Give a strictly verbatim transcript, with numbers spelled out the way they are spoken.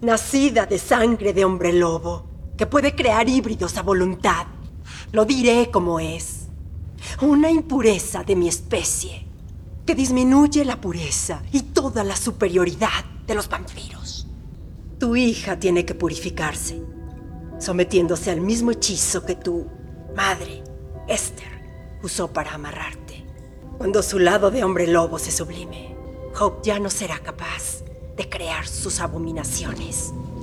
nacida de sangre de hombre lobo, que puede crear híbridos a voluntad. Lo diré como es. Una impureza de mi especie, que disminuye la pureza y toda la superioridad de los vampiros. Tu hija tiene que purificarse, sometiéndose al mismo hechizo que tu madre, Esther, usó para amarrarte. Cuando su lado de hombre lobo se sublime, Hope ya no será capaz de crear sus abominaciones.